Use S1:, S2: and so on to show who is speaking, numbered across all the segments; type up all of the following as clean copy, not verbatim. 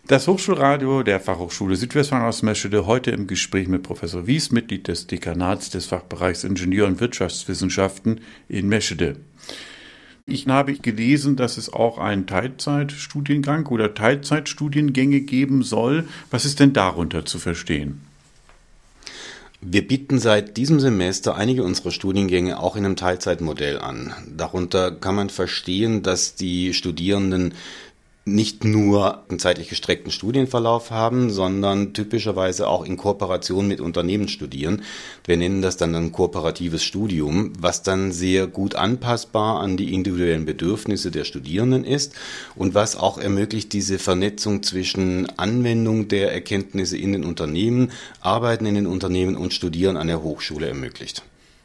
S1: Das Hochschulradio der Fachhochschule Südwestfalen aus Meschede, heute im Gespräch mit Professor Wies, Mitglied des Dekanats des Fachbereichs Ingenieur- und Wirtschaftswissenschaften in Meschede. Ich habe gelesen, dass es auch einen Teilzeitstudiengang oder Teilzeitstudiengänge geben soll. Was ist denn darunter zu verstehen?
S2: Wir bieten seit diesem Semester einige unserer Studiengänge auch in einem Teilzeitmodell an. Darunter kann man verstehen, dass die Studierenden nicht nur einen zeitlich gestreckten Studienverlauf haben, sondern typischerweise auch in Kooperation mit Unternehmen studieren. Wir nennen das dann ein kooperatives Studium, was dann sehr gut anpassbar an die individuellen Bedürfnisse der Studierenden ist und was auch ermöglicht, diese Vernetzung zwischen Anwendung der Erkenntnisse in den Unternehmen, Arbeiten in den Unternehmen und Studieren an der Hochschule ermöglicht.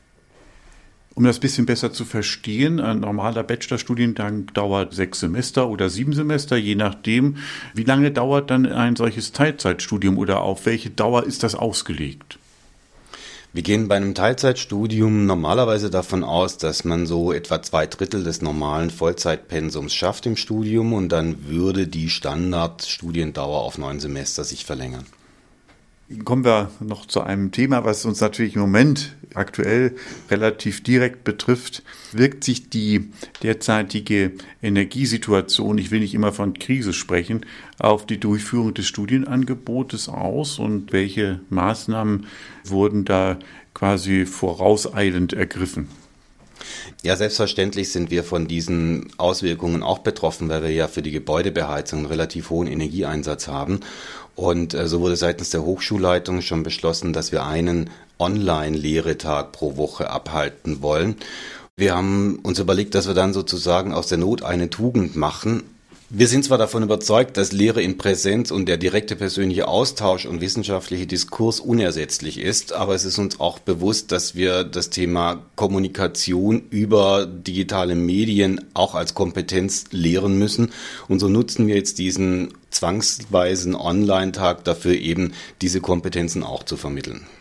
S1: Um das ein bisschen besser zu verstehen, ein normaler Bachelorstudiengang dauert 6 Semester oder 7 Semester, je nachdem. Wie lange dauert dann ein solches Teilzeitstudium oder auf welche Dauer ist das ausgelegt?
S2: Wir gehen bei einem Teilzeitstudium normalerweise davon aus, dass man so etwa 2/3 des normalen Vollzeitpensums schafft im Studium und dann würde die Standardstudiendauer auf 9 Semester sich verlängern.
S1: Kommen wir noch zu einem Thema, was uns natürlich im Moment aktuell relativ direkt betrifft. Wirkt sich die derzeitige Energiesituation, ich will nicht immer von Krise sprechen, auf die Durchführung des Studienangebotes aus und welche Maßnahmen wurden da quasi vorauseilend ergriffen?
S2: Ja, selbstverständlich sind wir von diesen Auswirkungen auch betroffen, weil wir ja für die Gebäudebeheizung einen relativ hohen Energieeinsatz haben. Und so wurde seitens der Hochschulleitung schon beschlossen, dass wir einen Online-Lehretag pro Woche abhalten wollen. Wir haben uns überlegt, dass wir dann sozusagen aus der Not eine Tugend machen. Wir sind zwar davon überzeugt, dass Lehre in Präsenz und der direkte persönliche Austausch und wissenschaftliche Diskurs unersetzlich ist, aber es ist uns auch bewusst, dass wir das Thema Kommunikation über digitale Medien auch als Kompetenz lehren müssen. Und so nutzen wir jetzt diesen zwangsweisen Online-Tag dafür, eben diese Kompetenzen auch zu vermitteln.